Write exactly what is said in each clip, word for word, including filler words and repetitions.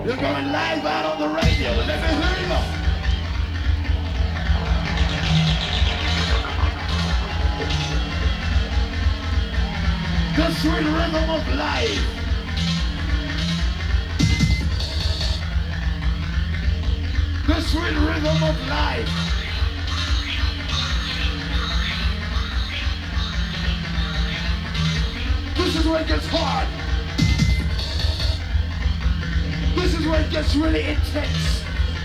You're going live out on the radio. Let me hear you. The sweet rhythm of life. The sweet rhythm of life. This is where it gets hard. This is where it gets really intense.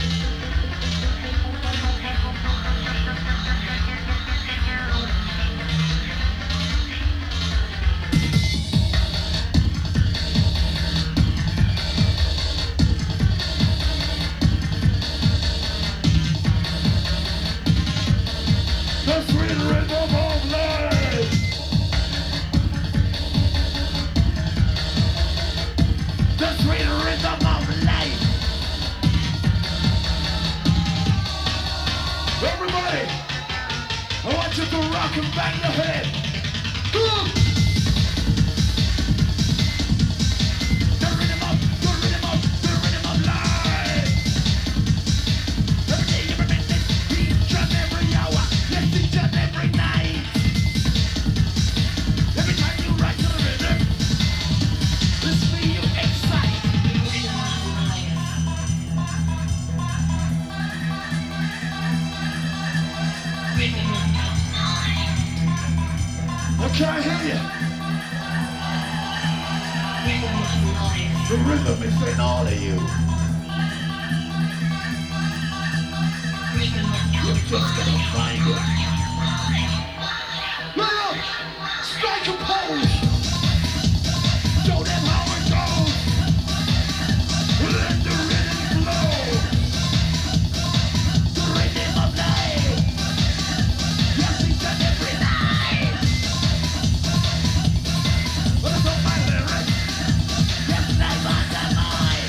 The sweet rhythm of life. The sweet rhythm of life. Everybody, I want you to rock and bang your head. Boom! The rhythm of, the rhythm of, the rhythm of life. Every day, every minute, each and every hour, yes, each and every night. Every time you rock to the rhythm, this feel you excite. I can't hear you. The rhythm is in all of you. You're just gonna find it. Look! Strike a pose! Show them how it goes! Let the rhythm flow! The rhythm of life! Yes, each and every night! What's up, my lyrics? Yes, life on the mind!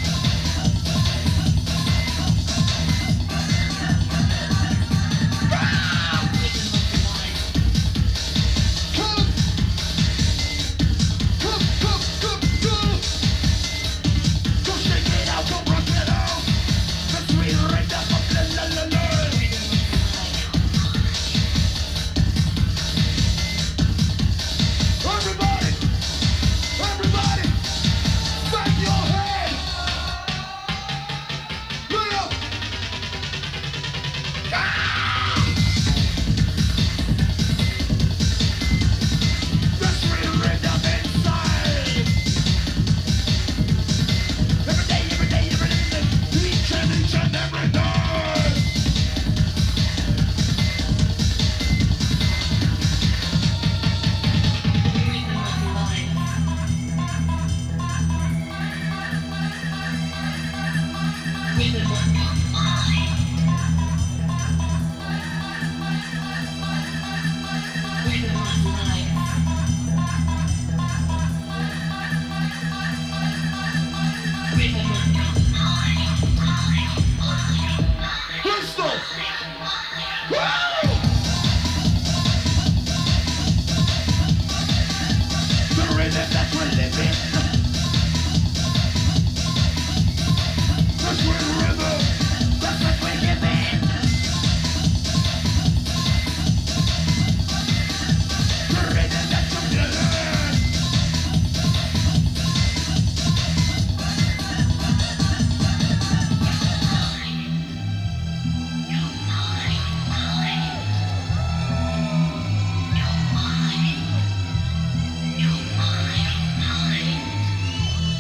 Come! Come, come, come, come! Go shake it out, go rock it out! The sweet rhythm of la la la la! Everybody! Everybody! Bang your head! Look up! Ah! The sweet rhythm inside! Every day, every day, every minute, each and each and every night! Crystal! Woo! The rhythm that we're living